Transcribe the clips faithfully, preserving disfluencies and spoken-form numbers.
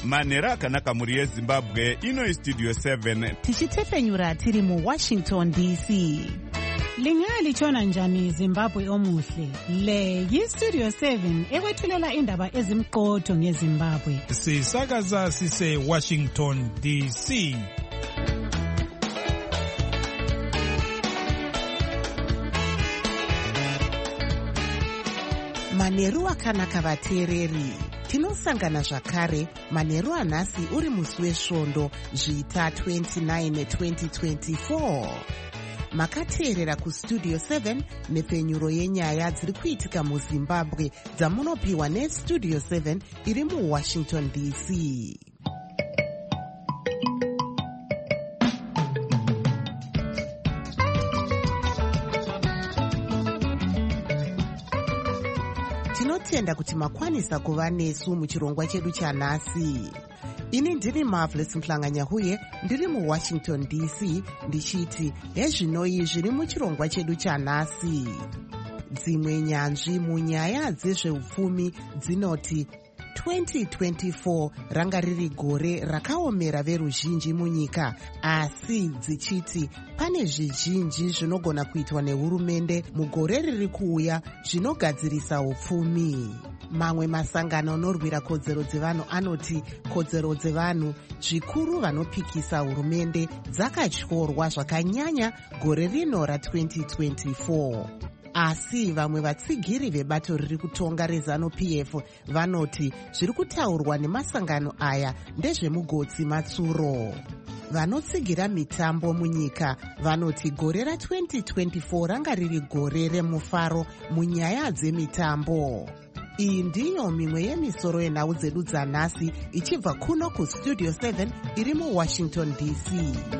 manhero akanaka mhuri yezimbabwe. Ino Studio seven tichitefenyura tiri mu Washington D C. Lingali chona njani Zimbabwe omuhle. Le yi Studio seven ekwethulela indaba ezimqotho ngeZimbabwe. Sisakaza sise Washington D C. Manheru akanaka vateereri. Tinosangana zvakare manheru anhasi uri musi wesvondo zviita twenty-nine twenty twenty-four. Makateerera kuStudio seven nepfenyuro yenyaya dziri kuitika muZimbabwe dzamunopiwa neStudio seven iri muWashington D C. Tinotenda kuti makwanisa kuva nesu muchirongwa chedu chanhasi. Ini ndiri Marvelous Mhlanganyahuye ndiri muWashington D C ndichiti hezvinoi zviri muchirongwa chedu chanhasi. Dzimwe nyanzvi munyaya dzezveupfumi dzinoti twenty twenty-four ranga riri gore rakaomera veruzhinji munyika, asi dzichiti pane zvizhinji zvinogona kuitwa nehurumende mugore riri kuuya zvinogadzirisa upfumi. Mamwe masangano anorwira kodzero dzevanhu anoti kodzero dzevanhu zvikuru vanopikisa hurumende dzakatyorwa zvakanyanya gore rino ra-twenty twenty-four. Asi vamwe vatsigiri vebato riri kutonga reZanu-P F vanoti zviri kutaurwa nemasangano aya ndezvemugotsi matsuro. Vanotsigira mitambo munyika vanoti gore ra-twenty twenty-four ranga riri gore remufaro munyaya dzemitambo. Iyi ndiyo mimwe yemisoro yenhau dzedu dzanhasi ichibva kuno kuStudio seven iri muWashington D C.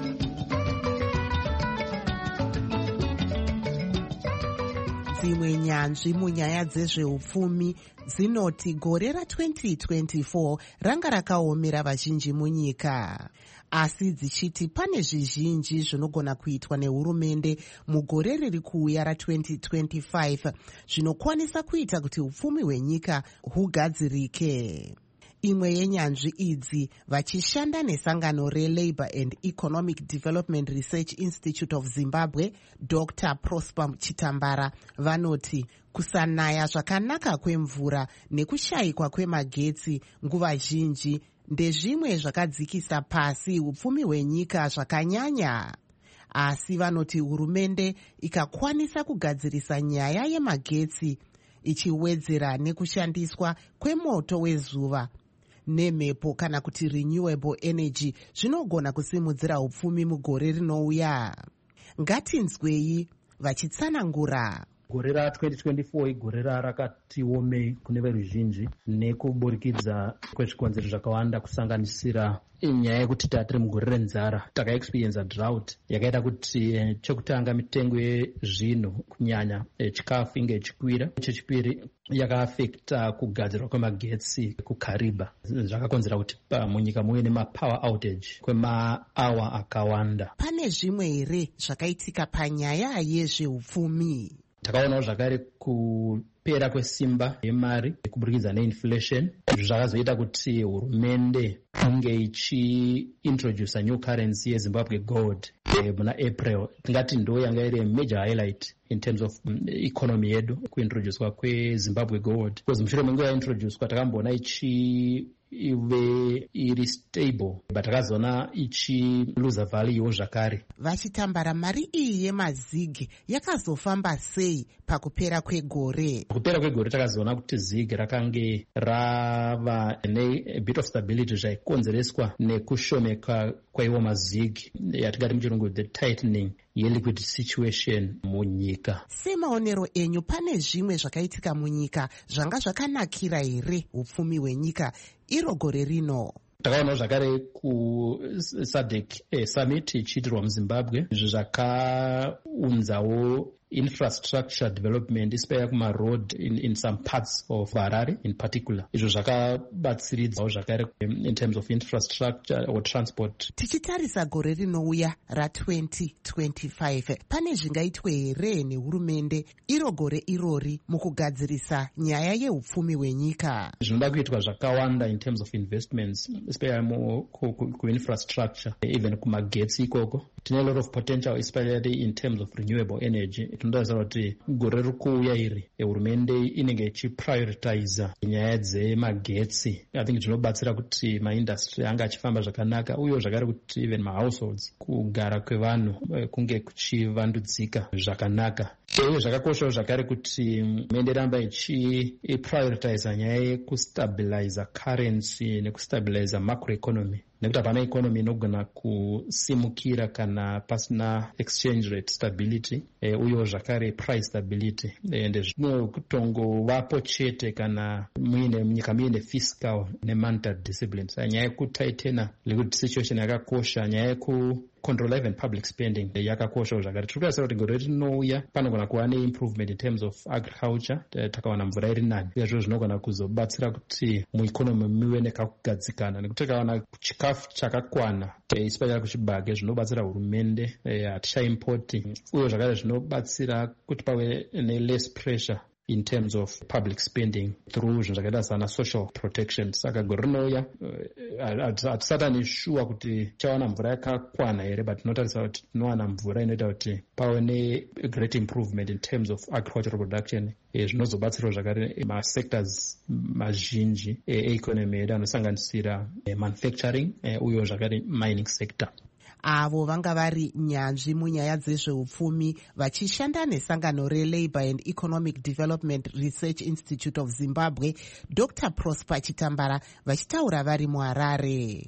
Dzimwe nyanzvi munyaya dzezveupfumi dzinoti gore ra-twenty twenty-four ranga rakaomera vazhinji munyika, asi dzichiti pane zvizhinji zvinogona kuitwa nehurumende mugore riri kuuya ra-twenty twenty-five zvinokwanisa kuita kuti upfumi hwenyika hugadzirike. Imwe yenyanzvi idzi vachishanda nesangano reLabour and Economic Development Research Institute of Zimbabwe, Doctor Prosper Chitambara, vanoti kusanaya zvakanaka kwemvura nekushayikwa kwemagetsi nguva zhinji ndezvimwe zvakadzikisa pasi upfumi hwenyika zvakanyanya. Asi vanoti hurumende ikakwanisa kugadzirisa nyaya yemagetsi ichiwedzera nekushandiswa kwemoto wezuva nemhepo kana kuti renewable energy zvinogona kusimudzira upfumi mugore rinouya. Ngatinzwei vachitsanangura. Gore ra-twenty twenty-four igore rakati omei kune veruzhinji nekuburikidza kwezvikonzero zvakawanda kusanganisira nyaya yekuti tatiri mugore renzara, takaexperience drought yakaita kuti chekutanga mitengo yezvinhu kunyanya chikafu inge ichikwira. Chechipiri yakaafekta kugadzirwa kwemagetsi kuKariba, zvakakonzera kuti munyika muve nemapower outage kwemaawa akawanda. Pane zvimwe here zvakaitika panyaya yezveupfumi? Takaonawo zvakare kupera kwesimba yemari kuburikidza neinflation zvakazoita kuti hurumende inge ichiintroduce new currency yeZimbabwe gold muna April. Tingati ndo yanga iri major highlight in terms of economy yedu kuintroducwa kweZimbabwe gold, because mushure menguva yaintroducwa takamboona ichi ive iri stable but takazoona ichi lose value zvakare. Vachitambara mari iyi yemazigi yakazofamba sei pakupera kwegore? Kupera kwegore takazoona kuti zigi rakange rava ne bit of stability zvaikonzereswa nekushomeka kwaiwo mazigi yatingati muchirungu the tightening yeliquid situation munyika. Semaonero enyu pane zvimwe zvakaitika munyika zvanga zvakanakira here upfumi hwenyika iro gore rino? Takaona zvakare kuSADC eh, summit ichiitirwa muZimbabwe zvakaunzawo infrastructure development isipaya kuma-road in, in some parts of Harare in particular. Izvo zvakabatsiridzawo zvakare in terms of infrastructure or transport. Tichitarisa gore rinouya ra twenty twenty-five, pane zvingaitwe here nehurumende iro gore irori mukugadzirisa nyaya yeupfumi hwenyika? Zvinoda kuitwa zvakawanda in terms of investments, especially ku-infrastructure, even kumagetsi ikoko. Tine a lot of potential, especially in terms of renewable energy. Tinotarisira kuti gore rikuuya iri hurumende inenge ichiprioritiza nyaya dzemagetsi. I think zvinobatsira kuti maindustry anga achifamba zvakanaka, uye zvakare kuti even mahouseholds, kugara kwevanhu kunge kuchivandudzika zvakanaka. Uye zvakakoshawo zvakare kuti hurumende ramba ichiprioritiza nyaya yekustabiliza currency nekustabiliza macroeconomy, nekuti hapana economy inogona kusimukira kana pasina exchange rate stability, e, uyewo zvakare price stability. Ende zvinotongovapo chete kana muine nyika muine fiscal nemonetary discipline. Saka nyaya yekutaitena liquidity situation yakakosha, nyaya yeku control even public spending yakakosha zvakare. Tiri kurasira kuti gore rinouya panogona kuva neimprovement in terms of agriculture, takawana mvura iri nani, izvo zvinogona kuzobatsira kuti mueconomy muve nekakugadzikana, nekuti takawana chikafu chakakwana especially kuchibage zvinobatsira hurumende, hatichaimporti, uye zvakare zvinobatsira kuti pave ne-less pressure in terms of public spending through zvinhu zvakaita sana social protection. Saka gore rinouya hatisatani sure kuti chawana mvura yakakwana here, but tinotarisa kuti tinowana mvura inoita kuti pave ne-great improvement in terms of agricultural production, zvinozobatsirawo zvakare masectors mazhinji eeconomy yedu anosanganisira manufacturing uyewo zvakare mining sector. Avo vanga vari nyanzvi munyaya dzezveupfumi vachishanda nesangano reLabour and Economic Development Research Institute of Zimbabwe, Doctor Prosper Chitambara, vachitaura vari muHarare.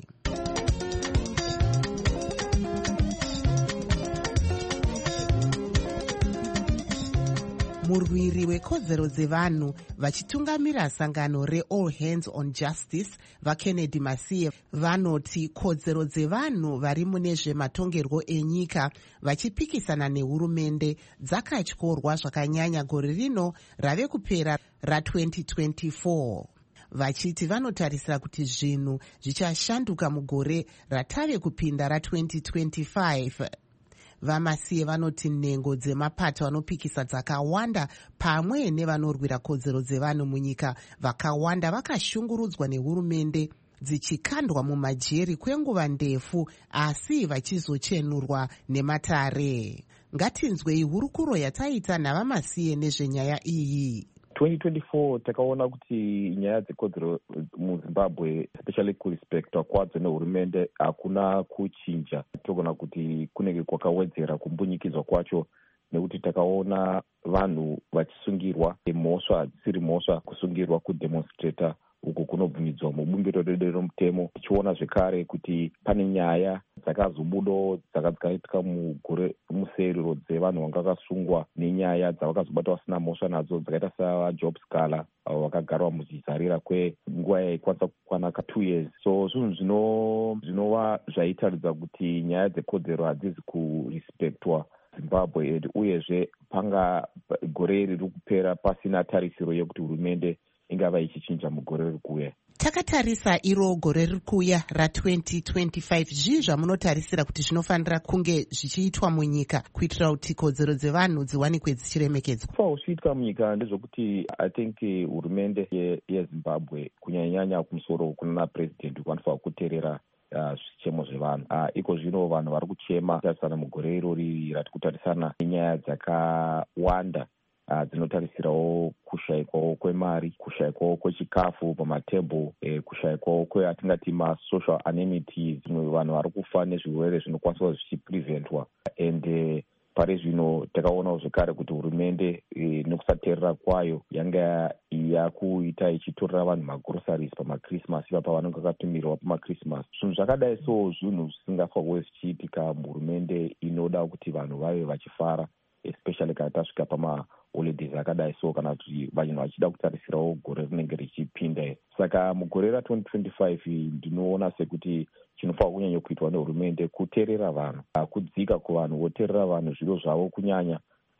Murwiri wekodzero dzevanhu vachitungamira sangano reAll Hands on Justice vaKennedy Masiye vanoti kodzero dzevanhu vari mune zvematongerwo enyika vachipikisana nehurumende dzakatyorwa zvakanyanya gore rino rave kupera ra twenty twenty-four. Vachiti vanotarisira kuti zvinhu zvichashanduka mugore ratave kupinda ra twenty twenty-five. VaMasiye vanoti nhengo dzemapato anopikisa dzakawanda pamwe nevanorwira kodzero dzevanhu munyika vakawanda vakashungurudzwa nehurumende dzichikandwa mumajeri kwenguva ndefu asi vachizochenurwa nematare. Ngatinzwei hurukuro yataita navaMasiye nezvenyaya iyi. twenty twenty-four takaona kuti nyaya dzekodzero muZimbabwe especially kurespektwa kwadzo nehurumende hakuna kuchinja. Togona kuti kunenge kwakawedzera kumbunyikidzwa kwacho, nekuti takaona vanhu vachisungirwa mhosva hadzisiri mhosva, kusungirwa kudemonstrata uko kunobvumidzwa mubumbiro redu romutemo. Tichiona zvekare kuti pane nyaya dzakazobudawo dzakaitika mugore muserero dzevanhu vanga vakasungwa nenyaya dzavakazobata vasina mhosva nadzo, dzakaita savaJob Scala avo vakagarwa muzvizarira kwenguva yaikwanisa kukwana ka two years. So zvinhu zvinova zvaitaridza kuti nyaya dzekodzero hadzizi kurespektwa Zimbabwe, uyezve panga gore iri kupera pasina tarisiro yekuti hurumende ingava ichichinja mugore riri kuuya. Takatarisa iro gore riri kuuya ra twenty twenty-five, zvii zvamunotarisira kuti zvinofanira kunge zvichiitwa munyika kuitira kuti kodzero dzevanhu dziwanikwe dzichiremekedzwa? Kufa zvichiitwa munyika ndezvokuti I think hurumende yeZimbabwe kunyanyanya kumusoro kuna president vanofanira kuteerera zvichemo zvevanhu. Iko zvino vanhu vari kuchema kutarisana mugore irori rati kutarisana nenyaya dzakawanda dzinotarisirawo kushayikwawo kwemari, kushayikwawo kwechikafu pamatebho, eh, kushayikwawo kweatingati masocial amenities, zvimwe vanhu vari kufa nezvirwere zvinokwanisa zvichipreventwa. And eh, pari zvino takaonawo zvekare kuti hurumende eh, nekusateerera kwayo yanga yakuita ichitorera vanhu magroceries pamakrismas iva pavanenge vakatumirwa pamakrismas. Zvinhu zvakadai so zvinhu zvisingafanirwe zvichiitika muhurumende inoda kuti vanhu vave vachifara, especially kana tasvika pama holidays akadai so, kana kuti vanhu vachida kutarisirawo gore rinenge richipinda. Saka mugore ra twenty twenty-five ndinoona sekuti chinofanira kunyanya kuitwa nehurumende kuteerera vanhu, kudzika kuvanhu voteerera vanhu zviro zvavo kunyanya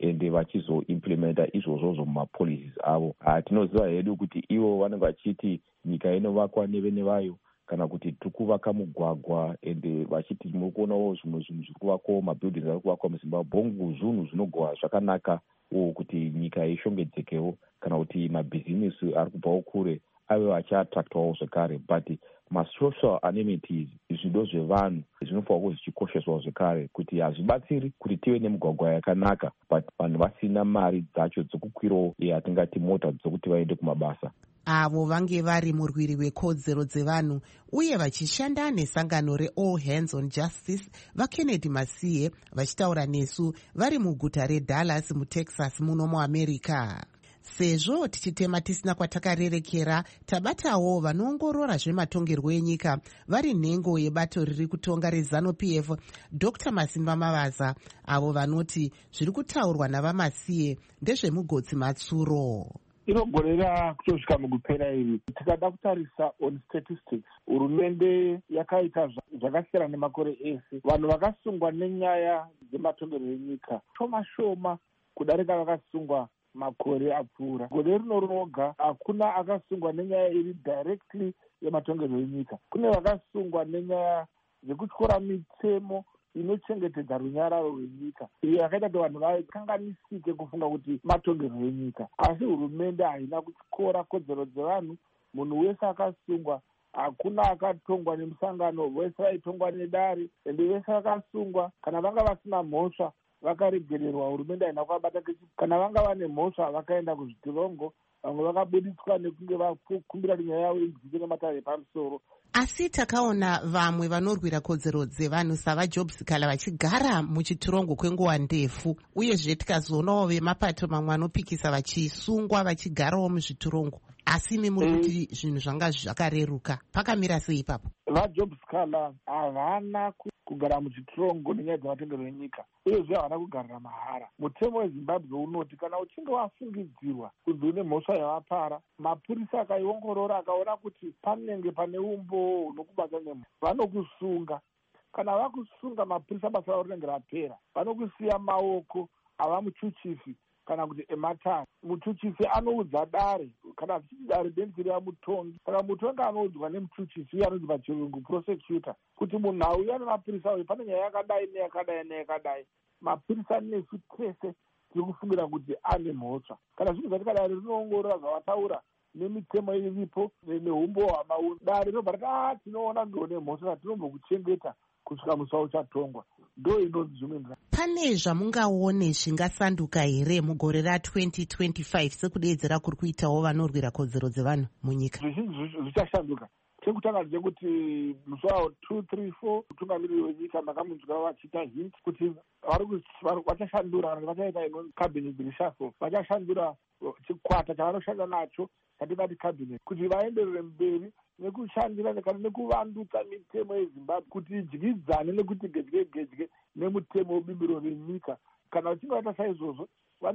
ende vachizoimplementa izvozvozvo mumapolicies avo. Tinoziva hedu kuti ivo vanenge vachiti nyika inovakwa nevene vayo, kana kuti tiri kuvaka mugwagwa ende vachiti muri kuonawo zvimwe zvinhu zviri kuvakwawo, mabuildings ari kuvakwa muzimbabwe. Bongo zvinhu zvinogwa zvakanaka uo kuti nyika ishongedzekewo, kana kuti mabhizinesi ari kubvawo kure ave achiattractwawo zvekare. But masocial amenities, zvido zvevanhu zvinofanira kuva zvichikosheswawo zvekare, kuti hazvibatsiri kuti tive nemugwagwa yakanaka but vanhu vasina mari dzacho dzokukwirawo yatingati mota dzokuti vaende kumabasa. Avo vange vari murwiri wekodzero dzevanhu uye vachishanda nesangano reAll Hands on Justice vaKennedy Masiye vachitaura nesu vari muguta reDallas muTexas muno muAmerica. Sezvo tichitema tisina kwatakarerekera, tabatawo vanoongorora zvematongerwo enyika vari nhengo yebato riri kutonga reZANU-P F Doctor Masimba Mavaza, avo vanoti zviri kutaurwa navaMasiye ndezvemugotsi matsuro. Inogorera kutosvika mukupera iri. Tikada kutarisa on statistics, hurumende yakaita zvakasiyana nemakore ese. Vanhu vakasungwa nenyaya dzematongerwo enyika shoma shoma kudarika vakasungwa makore apfuura. Gore rino roga hakuna akasungwa nenyaya iri directly yematongerwo enyika. Kune vakasungwa nenyaya dzekutyora mitemo inochengetedza runyararo rwenyika. Iyo yakaita kuti vanhu vakanganisike kufunga kuti matongerwo enyika. Asi hurumende haina kutyora kodzero dzevanhu. Munhu wese akasungwa, hakuna akatongwa nemusangano, vese vaitongwa nedare, ende vese vakasungwa. Kana vanga vasina mhosva vakaregererwa, hurumende haina kuvabata kechi. Kana vanga vane mhosva vakaenda kuzvitirongo, vamwe vakabuditswa nekunge vakumbira nyaya yavo idzike nematare epamusoro. Asi takaona vamwe vanorwira kodzero dzevanhu savaJob Sikala vachigara muchitirongo kwenguva ndefu, uyezve tikazoonawo vemapato mamwe anopikisa vachisungwa vachigarawo muzvitirongo. Asi imi muri kuti zvinhu zvanga zvakareruka, pakamira sei ipapo? VaJob Sikala havana kugara muchitirongo nenyaya dzematongerwo enyika, uyezve havana kugarira mahara. Mutemo weZimbabwe unoti kana uchinge wafungidzirwa kunzi une mhosva yavapara, mapurisa akaiongorora akaona kuti panenge pane umbo hunokubata nemhosva, vanokusunga. Kana vakusunga, mapurisa basa ravo rinenge rapera. Vanokusiya maoko ava muchuchifi kana kuti ematanga. Muchuchifi anoudza dare, kana tichiti dare benziri yamutongi. Saka mutongi anoudzwa nemuchuchifi, uye anonzi pachirungu prosecutor, kuti munhu auya nemapurisa uyu pane nyaya yakadai neyakadai neyakadai. Mapurisa nesu tese tiri kufungira kuti ane mhosva. Kana zvinhu zvatikadai rinoongorora zvavataura nemitemo iripo neumbo hwamauni, dare rinobva rati ah tinoona ndione mhosva tinombokutengeta kusvika musi wauchatongwa. Ndo inonzi zvimwe. Pane zvamungaone zvingasanduka here mugore ratwenty twenty-five sekudeedzera kuri kuitawo vanorwira kodzero dzevanhu munyika? Zvizhinji zvichashanduka. Chekutanga ndechekuti musi wawo two three four mutungamiriri wenyika makamunzwa vachiita hint kuti vachashandura, vachaita inonzi cabinet reshuffle, vachashandura chikwata chavanoshanda nacho chatingati cabinet, kuti vaenderere mberi nekushandira kana nekuvandutsa mitemo yeZimbabwe kuti idyidzane nekuti gedye gedye nemutemo webimbiro renyika. Kana vachinge vaita saizvozvo,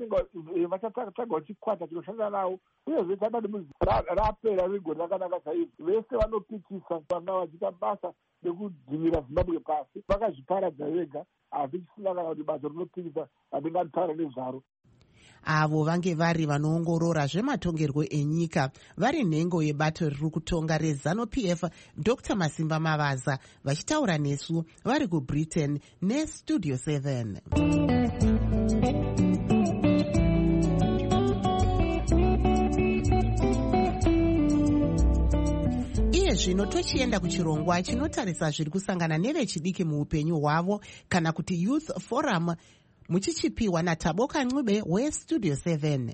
vachatsvaga chikwata chinoshandira navo, uyezve chada kuti rapera rigore rakanaka saizvo. Vese vanopikisa vanga vachiita basa nekudzimira Zimbabwe pasi, vakazviparadza vega, asi chisina kana kuti basa rinopikisa hatingataura nezvaro. Avo vange vari vanoongorora zvematongerwo enyika vari nhengo yebato riri kutonga reZANU-P F Doctor Masimba Mavaza vachitaura nesu vari kuBritain neStudio seven. Iye zvino tochienda kuchirongwa chinotarisa zviri kusangana nevechidiki muupenyu hwavo, kana kuti Youth Forum, muchichipiwa naTaboka Ncube weStudio seven.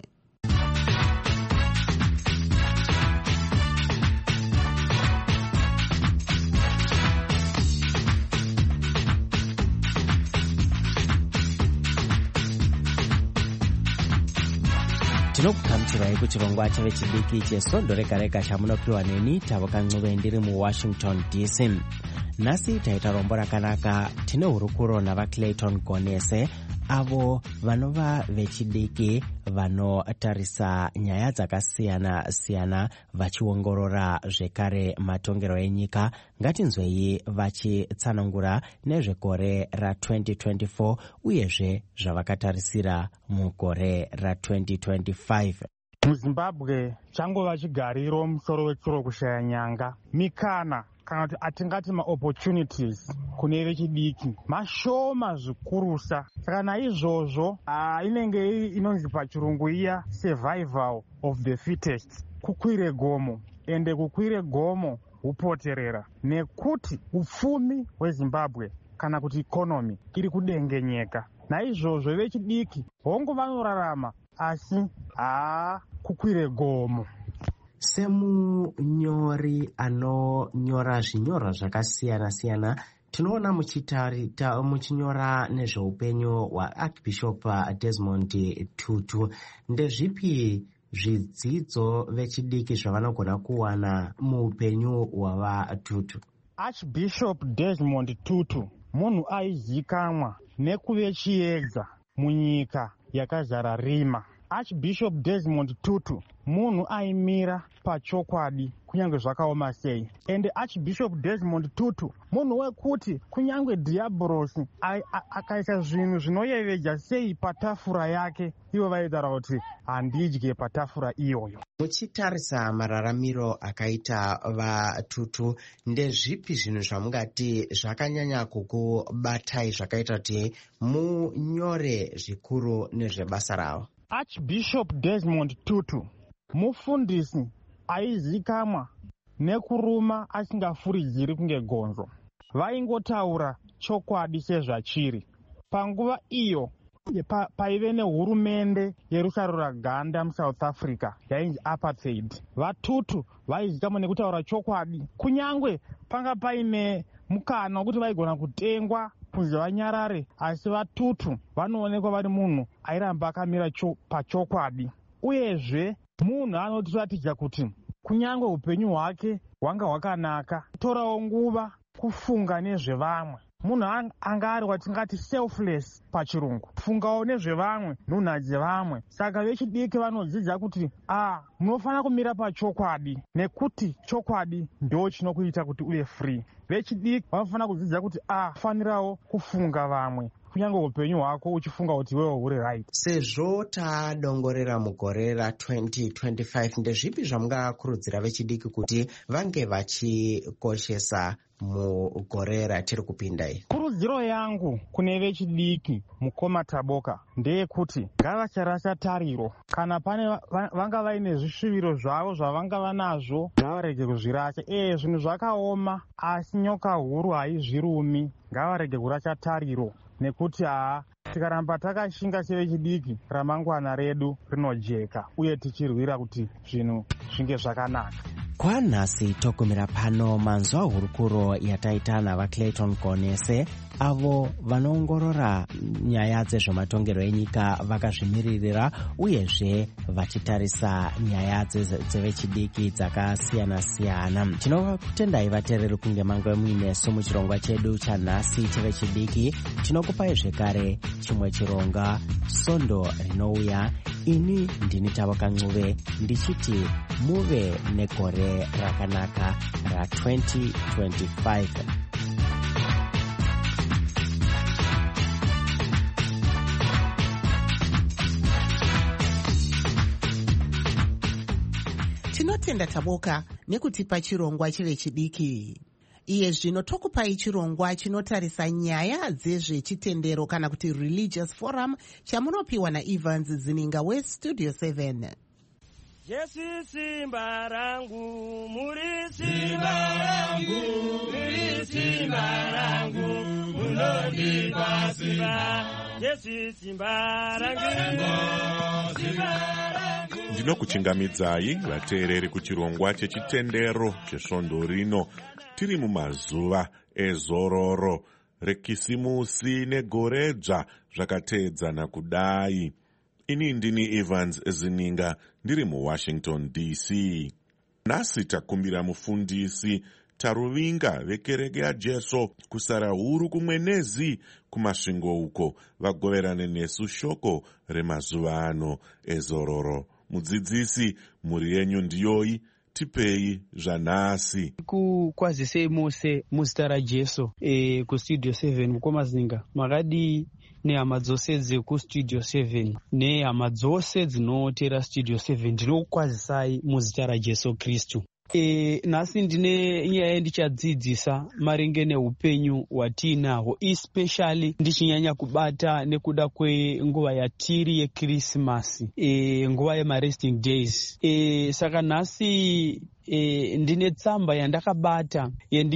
tinokugamuchirai kuchirongwa chevechidiki chesondo rega rega chamunopiwa neni Taboka Ncube ndiri muWashington D C. Nhasi taita rombo rakanaka. Tine hurukuro navaClayton Gonese avo vanova vechidiki vanotarisa nyaya dzakasiyana-siyana vachiongorora zvekare matongero enyika. Ngatinzwei vachitsanangura nezvegore ra-twenty twenty-four uyezve zvavakatarisira mugore ra-twenty twenty-five. muzimbabwe changova chigariro musoro wechiro kushaya nyanga. Mikana kana kuti atingati maopportunities kune vechidiki mashoma zvikurusa. Saka naizvozvo inenge inonzi pachirungu iya survival of the fittest, kukwire gomo. Ende kukwire gomo hupoterera nekuti upfumi hwezimbabwe kana kuti ikonomi iri kudengenyeka. Naizvozvo vechidiki hongo vanorarama asi haa kukwire gomo. Semunyori anonyora zvinyorwa zvakasiyana-siyana, tinoona muchinyora nezveupenyu hwaArchbishop Desmond Tutu. Ndezvipi zvidzidzo vechidiki zvavanogona kuwana muupenyu hwavaTutu? Archbishop Desmond Tutu munhu aizikanwa nekuve chiedza munyika yakazara rima. Archbishop Desmond Tutu munhu aimira pachokwadi kunyange zvakaoma sei. Ende Archbishop Desmond Tutu munhu wekuti kunyange dhiabhorosi akaisa zvinhu zvinoyevedza sei patafura yake, ivo vaitaura kuti handidye patafura iyoyo. Muchitarisa mararamiro akaita vaTutu, ndezvipi zvinhu zvamungati zvakanyanya kukubatai zvakaita kuti munyore zvikuru nezvebasa ravo? Archbishop Desmond Tutu mufundisi aizikamwa nekuruma asingafuridziri kunge gonzo. Vaingotaura chokwadi sezvachiri. Panguva iyo pa, paive nehurumende yerusarura ganda muSouth Africa yainzi apartheid. VaTutu vaizikamwa nekutaura chokwadi, kunyangwe panga paine mukana wekuti vaigona kutengwa kunzi vanyarare, asi vaTutu vanoonekwa vari munhu airamba akamira pachokwadi. Uyezve munhu anotiratidza kuti kunyange upenyu hwake hwanga hwakanaka, torawo nguva kufunga nezvevamwe. Munhu anga ari watingati selfless pachirungu, kufungawo nezvevamwe, nhunha dzevamwe. Saka vechidiki vanodzidza kuti ah, munofanira kumira pachokwadi nekuti chokwadi ndo chinokuita kuti uve free. Vechidiki vanofanira kudzidza kuti ah, fanirawo kufunga vamwe kunyange upenyu hwako uchifunga kuti wewe uri right. Sezvo tadongorera mugore ra-twenty twenty-five, ndezvipi zvamungakurudzira vechidiki kuti vange vachikoshesa mugore ratiri kupinda iri? Kurudziro yangu kune vechidiki mukoma Taboka ndeyekuti ngavacharasa tariro. Kana pane vanga vaine zvisviviro zvavo zvavanga vanazvo, ngavarege kuzvirasa. Eh, zvinhu zvakaoma asi nyoka huru haizvirumi. Ngavarege kurasa tariro nekuti haa, tikaramba takashinga sevechidiki ramangwana redu rinojeka uye tichirwira kuti zvinhu zvinge zvakanaka. Kwanhasi togumira pano manzwa hurukuro yataita navaClayton Konese, avo vanoongorora nyaya dzezvematongero enyika vakazvimiririra uyezve vachitarisa nyaya dzevechidiki dzakasiyana-siyana. Tinokutendai vateereri kunge mange muinesu muchirongwa chedu chanhasi chevechidiki. Tinokupai zvekare chimwe chironga Sondo rinouya. Ini ndini Taboka Ncube ndichiti muve negore rakanaka ra-twenty twenty-five. Tinotenda Taboka nekutipa chirongwa chevechidiki. Iye zvino tokupai chirongwa chinotarisa nyaya dzezvechitendero kana kuti religious forum chamunopiwa naEvans Zininga weStudio seven. Jesu simba rangu, muri simba rangu, muri simba rangu, munondipa simba. Jesu simba rangu, simba rangu. Ndinokuchingamidzai vateereri kuchirongwa chechitendero chesvondo rino. Tiri mumazuva ezororo rekisimusi negoredzva zvakateedzana kudai. Ini ndini Evans Zininga ndiri muWashington D C. Nhasi takumbira mufundisi Taruvinga vekereke yaJesu kusara huru kumwenezi kumasvingo uko vagoverane nesu shoko remazuva ano ezororo. Mudzidzisi, mhuri yenyu ndiyoyi, tipei zvanhasi. Kukwazisei mose muzita raJesu e, kustudio seven mukomazinga makadi nehama dzose dzekustudio seven nehama dzose dzinotera studio seven ndinokukwazisai muzita raJesu Kristu. E, nhasi ndine nyaya ndichadzidzisa maringe neupenyu hwatiinahwo, especially ndichinyanya kubata nekuda kwenguva yatiri yeKrisimasi, e, nguva yemaresting days. E, saka nhasi E, ndine tsamba yandakabata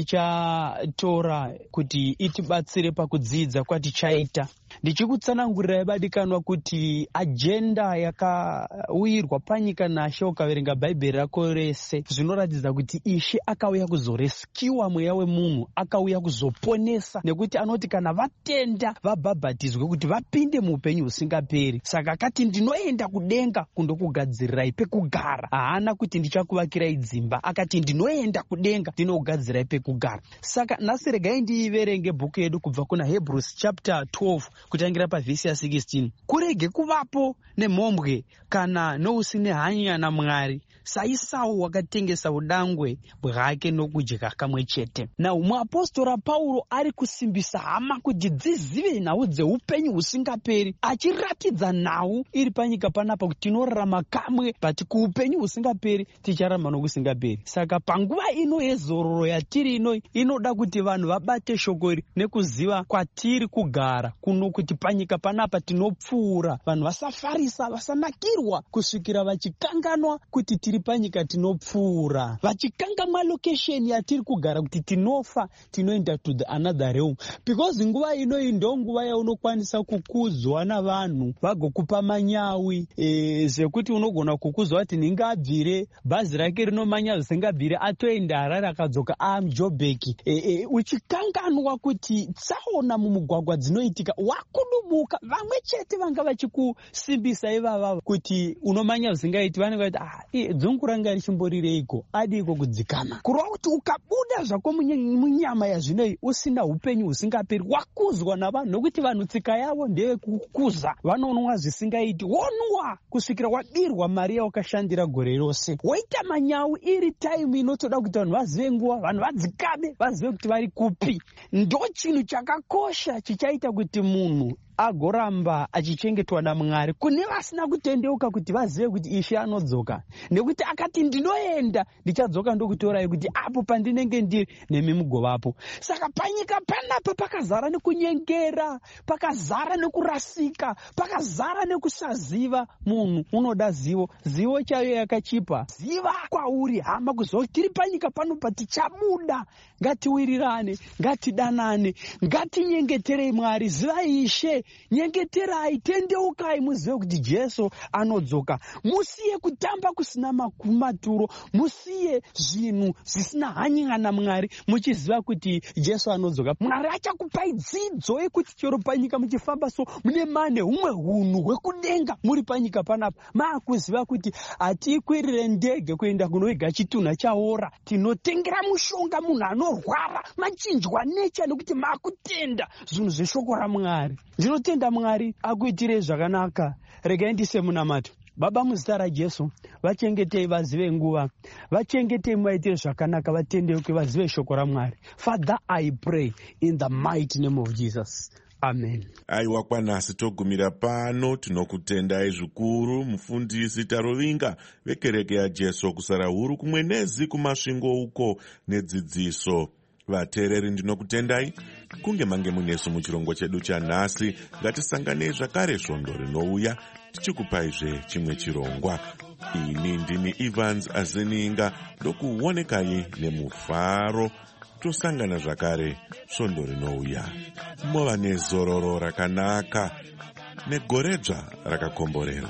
yandichatora kuti itibatsire pakudzidza kwatichaita. Ndichikutsanangurira ibadikanwa kuti ajenda yakauyirwa panyika naShe ukaverenga bhaibheri rako rese zvinoratidza kuti Ishe akauya kuzoreskiwa mweya wemunhu, akauya kuzoponesa, nekuti anoti kana vatenda vabhabhatizwe kuti vapinde muupenyu husingaperi. Saka akati ndinoenda kudenga kundokugadzirirai pekugara, haana kuti ndichakuvakirai dzimba, akati ndinoenda kudenga ndinogadzirai pekugara. Saka nhasi regai ndiiverenge bhuku yedu kubva kuna Hebrews chapter twelve kutangira pavhesi ya sixteen. Kurege kuvapo nemhombwe kana nousine hanya naMwari, saisau wakatengesa udangwe bwake nokudya kamwe chete. Now muapostora Paulo ari kusimbisa hama kuti dzizive nhau dzeupenyu husingaperi, achiratidza nhau iri panyika panapa kuti tinorarama kamwe, but kuupenyu husingaperi tichararama nokusingaperi. Saka panguva ino yezororo yatiri ino inoda kuti vanhu vabate shoko iri nekuziva kwatiri kugara kuno, kuti panyika panapa tinopfuura. Vanhu vasafarisa, vasanakirwa kusvikira vachikanganwa kuti tiri panyika tinopfuura, vachikanganwa location yatiri kugara kuti tinofa, tinoenda to the another realm. Because nguva ino ndo nguva yaunokwanisa kukudzwa navanhu vagokupa manyawi e, zvekuti unogona kukudzwa kuti ningabvire bhazi rake rinomanya zvisingabvire atoenda Harare akadzoka aMjobeki, e, e, uchikanganwa kuti tsaona mumugwagwa dzinoitika wakudubuka. Vamwe chete vanga vachikusimbisa ivava kuti unomanya zvisingaiti, vanenge vati ah, dzungu ranga richimborireiko, adiko kudzikama. Kurova kuti ukabuda zvako munyama yazvinoi usina upenyu husingaperi, wakuzwa navanhu, nokuti vanhu tsika yavo ndeyekukuza, vanonwa zvisingaiti, wonwa kusvikira wabirwa mari yaukashandira gore rose. Woita manyawi iri time inotoda kuti vanhu vazive nguva, vanhu vadzikabe, vazive kuti vari kupi. Ndo chinhu chakakosha chichaita kuti munhu agoramba achichengetwa naMwari, kune vasina kutendeuka kuti vazive kuti Ishe anodzoka. Nekuti akati ndinoenda ndichadzoka ndokutorai kuti apo pandinenge ndiri nemi mugovapo. Saka panyika panapa pakazara nekunyengera, pakazara nekurasika, pakazara nekusaziva. Munhu unoda zivo, zivo chayo yakachipa. Ziva kwauri hama kuziva tiri panyika panopa tichabuda, ngatiwirirane, ngatidanane, ngatinyengeterei Mwari. Ziva Ishe, nyengeterai, tendeukai, muzive kuti Jesu anodzoka. Musiye kutamba kusina makumaturo, musiye zvinhu zvisina hanya naMwari, muchiziva kuti Jesu anodzoka. Mwari achakupai dzidzo yekuti chero panyika muchifamba so mune mane humwe hunhu hwekudenga muri panyika panapa, maakuziva kuti hatikwirire ndege kuenda kunoiga chitunha chaora, tinotengera mushonga munhu anorwara, machinjwa necha, nekuti maakutenda zvinhu zveshoko raMwari. Ndinotenda Mwari akuitirei zvakanaka. Regai ndise munamato. Baba, muzita raJesu, vachengetei vazive nguva, vachengetei muvaitire zvakanaka, vatendeuke vazive shoko raMwari. Father, I pray in the mighty name of Jesus. Amen. Aiwa, kwanhasi togumira pano. Tinokutendai zvikuru mufundisi Taruvinga vekereke yaJesu kusara huru kumwenezi kumasvingo uko nedzidziso. Vateereri, ndinokutendai kunge mange munesu muchirongwa chedu chanhasi. Ngatisanganei zvakare svondo rinouya tichikupaizve chimwe chirongwa. Ini ndini Evans Azeninga, ndokuonekai nemufaro. Tosangana zvakare svondo rinouya. Mova nezororo rakanaka negoredzva rakakomborerwa.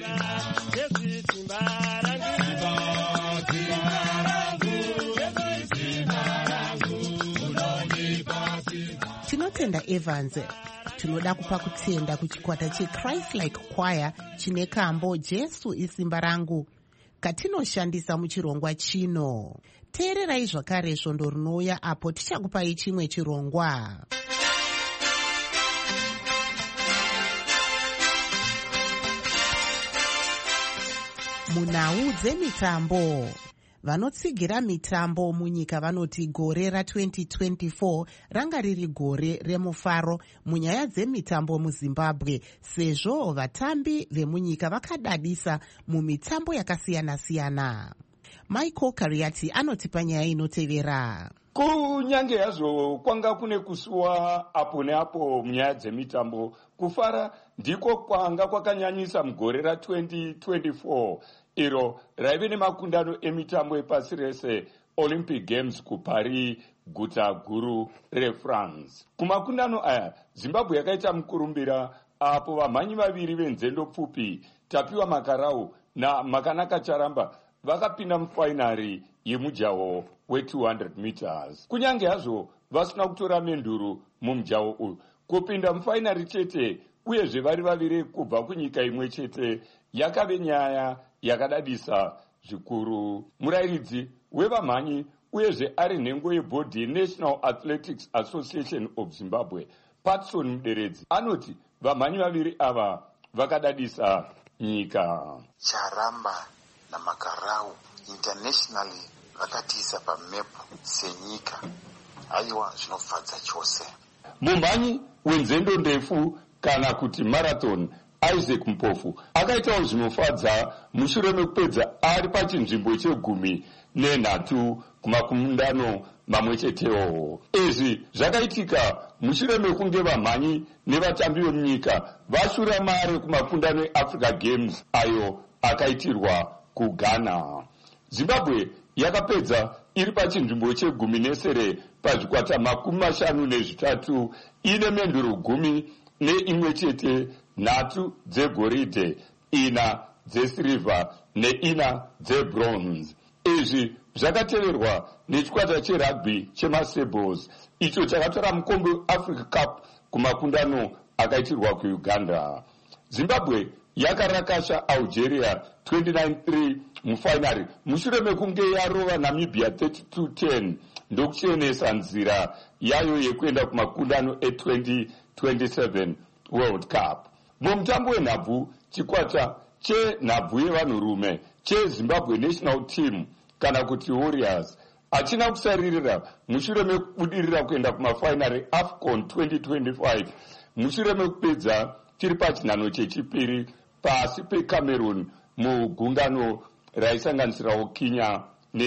Tinotenda Evans. Tinoda kupa kutenda kuchikwata cheChrist Like Choir chine kambo Jesu isimba rangu katinoshandisa muchirongwa chino. teererai zvakare svondo rinouya apo tichakupai chimwe chirongwa. Munhau dzemitambo. Vanotsigira mitambo munyika vanoti gore ra-twenty twenty-four ranga riri gore remufaro munyaya dzemitambo muZimbabwe, sezvo vatambi vemunyika vakadadisa mumitambo yakasiyana-siyana. Michael Kariati anotipa nyaya inotevera. Kunyange yazvo kwanga kune kusuwa apo neapo munyaya dzemitambo, kufara ndiko kwanga kwakanyanyisa mugore ra-twenty twenty-four iro raive nemakundano emitambo epasi rese Olympic Games kuParis, guta guru reFrance. Kumakundano aya Zimbabwe yakaita mukurumbira apo vamhanyi vaviri venzendo pfupi Tapiwa Makarau naMakanaka Charamba vakapinda mufainari yemujaho we-two hundred meters. Kunyange hazvo vasina kutora menduru mumujaho uyu, kupinda mufainari chete uyezve vari vaviri kubva kunyika imwe chete yakave nyaya yakadadisa zvikuru. Murairidzi wevamhanyi uyezve ari nhengo yebhodhi yeNational Athletics Association of Zimbabwe, Patson Muderedzi, anoti vamhanyi vaviri ava vakadadisa nyika. Charamba naMakarau internationally vakatiisa pamepu senyika. Aiwa, zvinofadza chose. Mumhanyi wenzendo ndefu kana kuti marathon Isaac Mpofu akaitawo zvinofadza mushure mekupedza ari pachinzvimbo chegumi nenhatu kumakundano mamwe chetewo. Izvi zvakaitika mushure mekunge vamhanyi nevatambi vemunyika vashura mari kumakundano eAfrica Games ayo akaitirwa kuGhana. Zimbabwe yakapedza iri pachinzvimbo chegumi nesere pazvikwata makumi mashanu nezvitatu ine menduro gumi neimwe chete, nhatu dzegoridhe, ina dzesirivha neina dzebronze. Izvi zvakateverwa nechikwata cherugby chemaSables icho chakatora mukombe weAfrica Cup kumakundano akaitirwa kuUganda. Zimbabwe yakarakasha Algeria twenty-nine three mufainari mushure mekunge yarova Namibia thirty-two ten ndokuchenesa nzira yayo yekuenda kumakundano e-twenty twenty-seven World Cup. Mumutambo wenhabvu, chikwata chenhabvu yevanhurume cheZimbabwe National Team kana kuti Warriors achina kusaririra mushure mekubudirira kuenda kumafainari AFCON twenty twenty-five mushure mekupedza chiri pachinhano chechipiri pasi peCameroon mugungano raisanganisirawo Kenya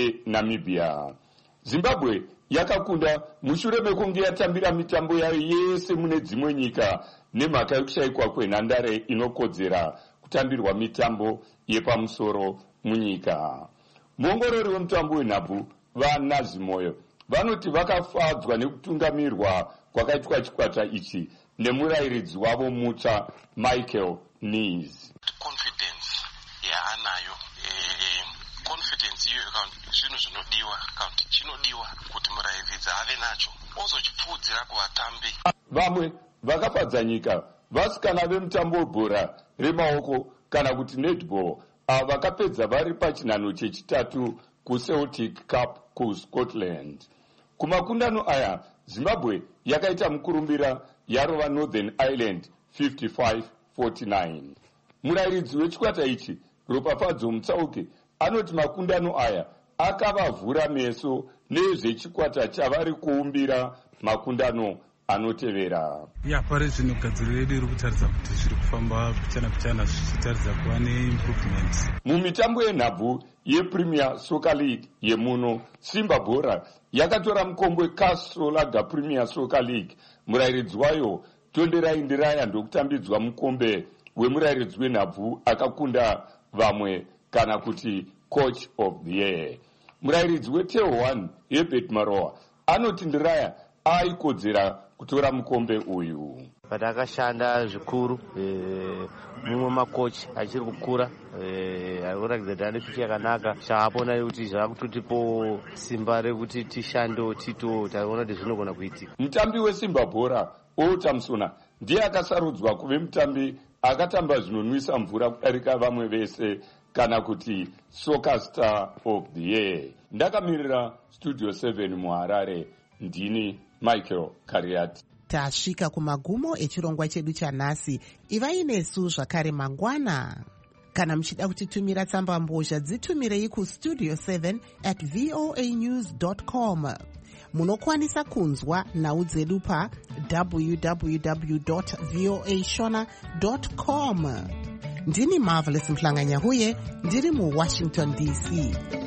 neNamibia. Zimbabwe yakakunda mushure mekunge yatambira mitambo yayo yese mune dzimwe nyika nemhaka yekushayikwa kwenhandare inokodzera kutambirwa mitambo yepamusoro munyika. Muongorori wemutambo wenhabvu vaNazimoyo vanoti vakafadzwa nekutungamirwa kwakaitwa chikwata ichi nemurairidzi wavo mutsva Michael Nees. Confidence yaanayo eh, confidence iyo zvinhu zvinodiwa kandi chinodiwa kuti murairidzi ave nacho ozochipfudzira kuvatambi. Vamwe vakafadza nyika vasikana vemutambo webhora remaoko kana kuti netball ava vakapedza vari pachinhano chechitatu kuCeltic Cup kuScotland. Kumakundano aya Zimbabwe yakaita mukurumbira yarova Northern Ireland fifty-five forty-nine. Murairidzi wechikwata ichi Ropafadzo Mutsauke anoti makundano aya akavavhura meso nezvechikwata chavari kuumbira makundano anotevera. Ya pari zvino gadziriro yedu iri kutaridza kuti zviri kufamba kuchana kuchana zvichitaridza kuva neimprovement. Mumitambo yenhabvu yePremier Soccer League yemuno, Simba Bora yakatora mukombe Castro Lager Premier Soccer League. Murairidzi wayo Tonderai Ndiraya ndokutambidzwa mukombe wemurairidzi wenhabvu akakunda vamwe kana kuti coach of the year. Murairidzi weTeo one Herbert Maroa anoti Ndiraya aikodzera kutora mukombe uyu. But akashanda zvikuru mumwe makochi achiri kukura arikuratidza kuti ane future yakanaka. Chaapona kuti zvaakutotipo simba rekuti tishando tito taona kuti zvinogona kuitika. Mutambi weSimba Bora Walter Musona ndiye akasarudzwa kuve mutambi akatamba zvinonwisa mvura kudarika vamwe vese kana kuti soccer star of the year. Ndakamirira Studio seven muHarare, ndini Michael Kariati. Tasvika kumagumo echirongwa chedu chanhasi. Ivai nesu zvakare mangwana. Kana muchida kutitumira tsamba mbozha, dzitumirei kustudio seven at voa news dot com. Munokwanisa kunzwa nhau dzedu pa w w w dot voa shona dot com. Ndini Marvelous Mhlanga Nyahuye, ndiri muWashington D C.